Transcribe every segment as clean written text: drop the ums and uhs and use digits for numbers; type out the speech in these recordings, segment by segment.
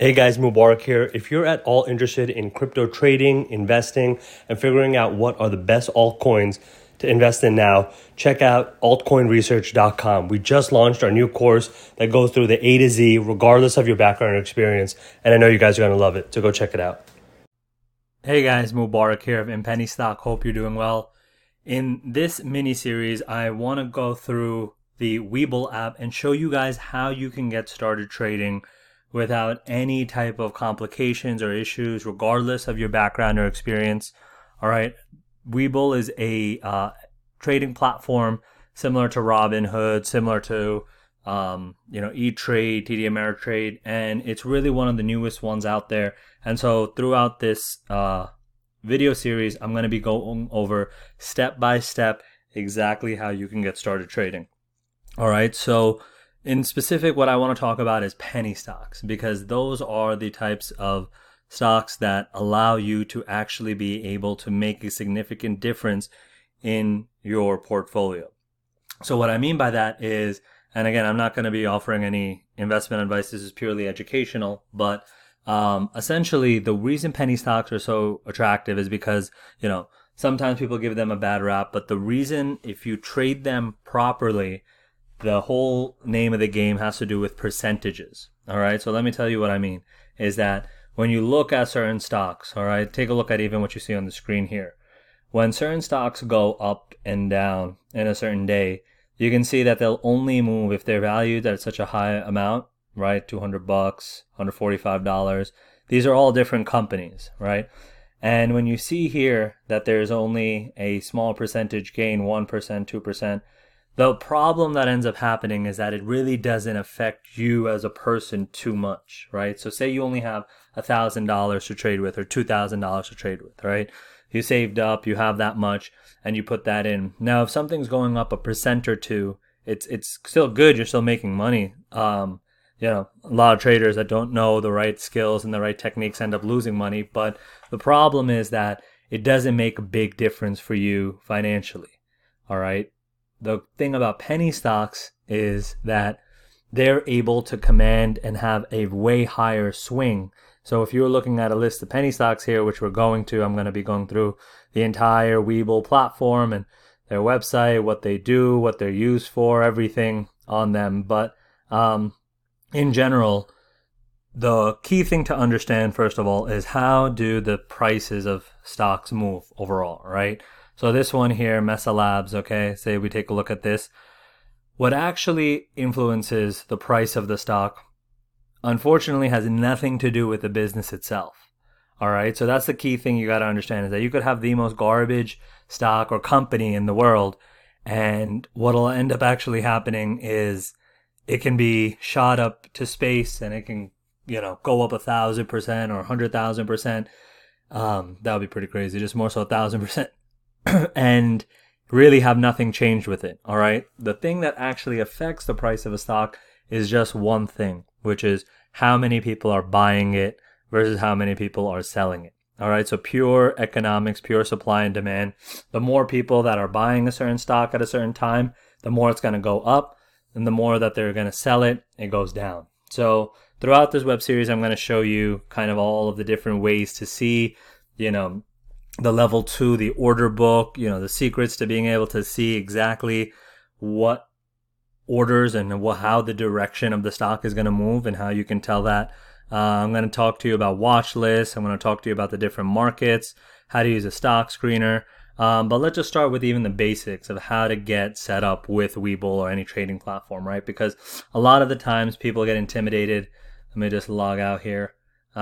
Hey guys, Mubarak here. If you're at all interested in crypto trading, investing, and figuring out what are the best altcoins to invest in now, check out altcoinresearch.com. We just launched our new course that goes through the A to Z, regardless of your background or experience. And I know you guys are going to love it, so go check it out. Hey guys, Mubarak here of Penny Stock. Hope you're doing well. In this mini series, I want to go through the Webull app and show you guys how you can get started trading without any type of complications or issues, regardless of your background or experience. All right, Webull is a trading platform similar to Robinhood, similar to E-Trade, TD Ameritrade, and it's really one of the newest ones out there. And so throughout this video series, I'm going to be going over step by step exactly how you can get started trading. All right, so in specific, what I want to talk about is penny stocks, because those are the types of stocks that allow you to actually be able to make a significant difference in your portfolio. So what I mean by that is, and again, I'm not going to be offering any investment advice. This is purely educational, but essentially the reason penny stocks are so attractive is because, sometimes people give them a bad rap, but the reason, if you trade them properly, the whole name of the game has to do with percentages. All right. So let me tell you what I mean is that when you look at certain stocks, all right, take a look at even what you see on the screen here. When certain stocks go up and down in a certain day, you can see that they'll only move if they're valued at such a high amount, right? $200, $145. These are all different companies, right? And when you see here that there's only a small percentage gain, 1%, 2%, the problem that ends up happening is that it really doesn't affect you as a person too much, right? So say you only have $1,000 to trade with or $2,000 to trade with, right? You saved up, you have that much, and you put that in. Now, if something's going up 1% or 2%, it's still good. You're still making money. A lot of traders that don't know the right skills and the right techniques end up losing money. But the problem is that it doesn't make a big difference for you financially, all right? The thing about penny stocks is that they're able to command and have a way higher swing. So if you're looking at a list of penny stocks here, which we're going to, I'm going to be going through the entire Webull platform and their website, what they do, what they're used for, everything on them. But in general, the key thing to understand, first of all, is how do the prices of stocks move overall, right? So this one here, Mesa Labs, okay, say we take a look at this. What actually influences the price of the stock, unfortunately, has nothing to do with the business itself. All right, so that's the key thing you got to understand, is that you could have the most garbage stock or company in the world, and what'll end up actually happening is it can be shot up to space and it can, go up 1,000% or 100,000%. That would be pretty crazy, just more so 1,000%. And really have nothing changed with it, all right? The thing that actually affects the price of a stock is just one thing, which is how many people are buying it versus how many people are selling it, all right? So pure economics, pure supply and demand. The more people that are buying a certain stock at a certain time, the more it's going to go up, and the more that they're going to sell it, it goes down. So throughout this web series, I'm going to show you kind of all of the different ways to see, the level 2, the order book, the secrets to being able to see exactly what orders and how the direction of the stock is going to move and how you can tell that. I'm going to talk to you about watch lists. I'm going to talk to you about the different markets, how to use a stock screener. But let's just start with even the basics of how to get set up with Webull or any trading platform, right? Because a lot of the times people get intimidated. Let me just log out here.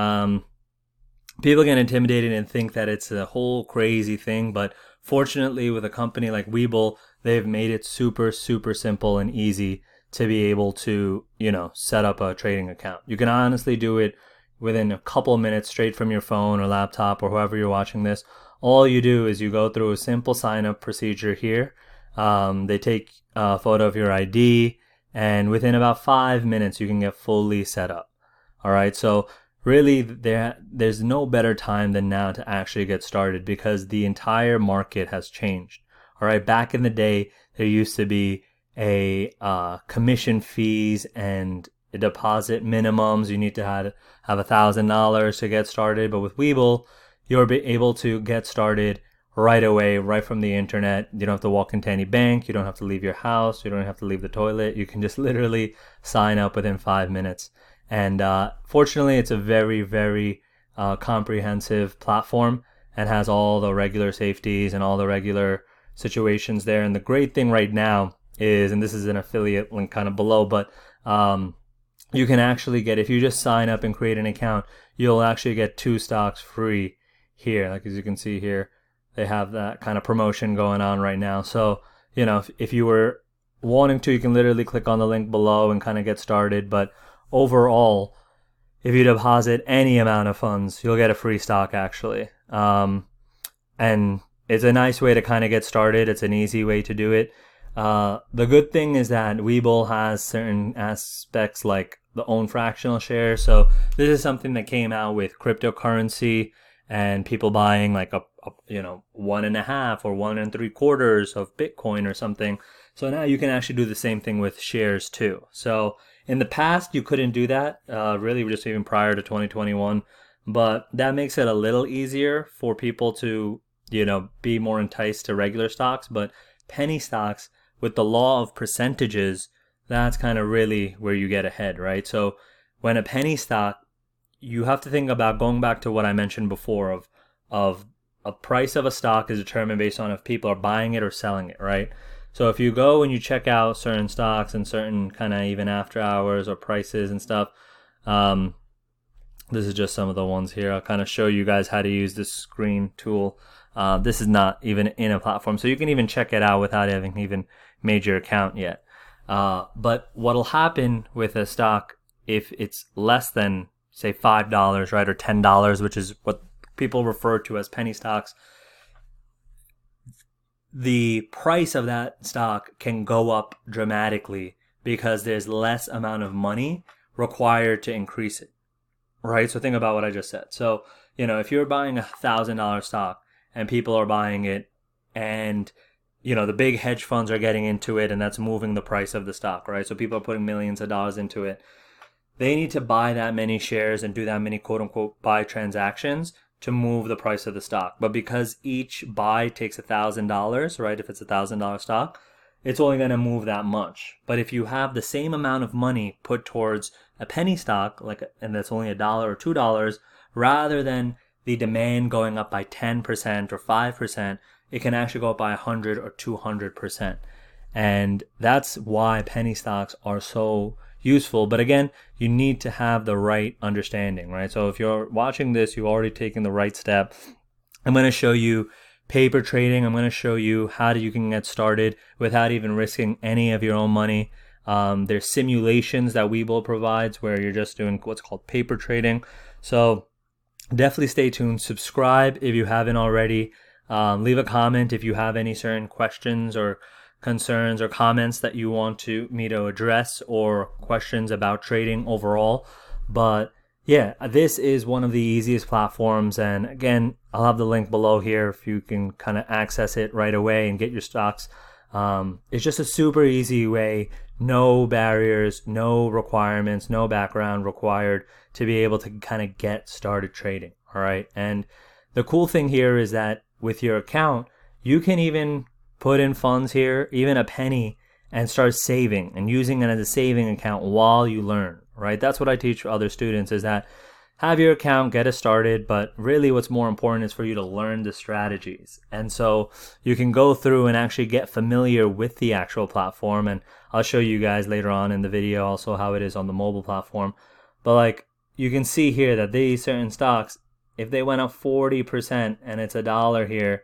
People get intimidated and think that it's a whole crazy thing, but fortunately with a company like Webull, they've made it super, super simple and easy to be able to, set up a trading account. You can honestly do it within a couple of minutes straight from your phone or laptop or whoever you're watching this. All you do is you go through a simple sign-up procedure here. They take a photo of your ID, and within about 5 minutes, you can get fully set up. All right, so really, there's no better time than now to actually get started because the entire market has changed. All right, back in the day, there used to be a commission fees and deposit minimums. You need to have $1,000 to get started. But with Webull, you're able to get started right away, right from the internet. You don't have to walk into any bank. You don't have to leave your house. You don't have to leave the toilet. You can just literally sign up within 5 minutes. And fortunately, it's a very, very comprehensive platform and has all the regular safeties and all the regular situations there. And the great thing right now is, and this is an affiliate link kind of below, but you can actually get, if you just sign up and create an account, you'll actually get 2 stocks free here. Like as you can see here, they have that kind of promotion going on right now. So, you know, if you were wanting to, you can literally click on the link below and kind of get started. But overall, if you deposit any amount of funds, you'll get a free stock actually. And it's a nice way to kind of get started. It's an easy way to do it. The good thing is that Webull has certain aspects like the own fractional share. So this is something that came out with cryptocurrency and people buying like a 1.5 or 1 3/4 of Bitcoin or something. So now you can actually do the same thing with shares too. So in the past, you couldn't do that, really just even prior to 2021. But that makes it a little easier for people to, be more enticed to regular stocks. But penny stocks, with the law of percentages, that's kind of really where you get ahead, right? So when a penny stock, you have to think about going back to what I mentioned before of a price of a stock is determined based on if people are buying it or selling it, right? So if you go and you check out certain stocks and certain kind of even after hours or prices and stuff, this is just some of the ones here. I'll kind of show you guys how to use this screen tool. This is not even in a platform, so you can even check it out without having even made your account yet. But what'll happen with a stock if it's less than, say, $5, right, or $10, which is what people refer to as penny stocks, the price of that stock can go up dramatically because there's less amount of money required to increase it, right? So think about what I just said. So, if you're buying $1,000 stock and people are buying it and, the big hedge funds are getting into it and that's moving the price of the stock, right? So people are putting millions of dollars into it. They need to buy that many shares and do that many quote unquote buy transactions to move the price of the stock. But because each buy takes $1,000, right? If it's $1,000 stock, it's only going to move that much. But if you have the same amount of money put towards a penny stock, and that's only $1 or $2, rather than the demand going up by 10% or 5%, it can actually go up by 100 or 200%. And that's why penny stocks are so useful. But again, you need to have the right understanding, right? So if you're watching this, you've already taken the right step. I'm going to show you paper trading. I'm going to show you how you can get started without even risking any of your own money. There's simulations that Webull provides where you're just doing what's called paper trading. So definitely stay tuned. Subscribe if you haven't already. Leave a comment if you have any certain questions or concerns or comments that you want me to address, or questions about trading overall. But yeah, this is one of the easiest platforms, and again, I'll have the link below here if you can kind of access it right away and get your stocks. It's just a super easy way, no barriers, no requirements, no background required to be able to kind of get started trading. All right, and the cool thing here is that with your account, you can even put in funds here, even a penny, and start saving and using it as a saving account while you learn, right? That's what I teach other students, is that have your account, get it started, but really what's more important is for you to learn the strategies. And so you can go through and actually get familiar with the actual platform, and I'll show you guys later on in the video also how it is on the mobile platform. But you can see here that these certain stocks, if they went up 40% and it's $1 here,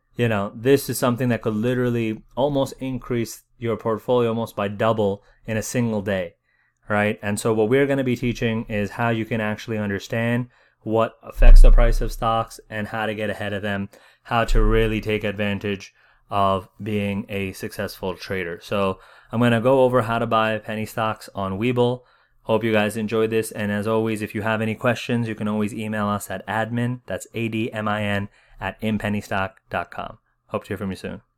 this is something that could literally almost increase your portfolio almost by double in a single day, right? And so what we're going to be teaching is how you can actually understand what affects the price of stocks and how to get ahead of them, how to really take advantage of being a successful trader. So I'm going to go over how to buy penny stocks on Webull. Hope you guys enjoyed this. And as always, if you have any questions, you can always email us at admin, that's ADMIN, @inpennystock.com. Hope to hear from you soon.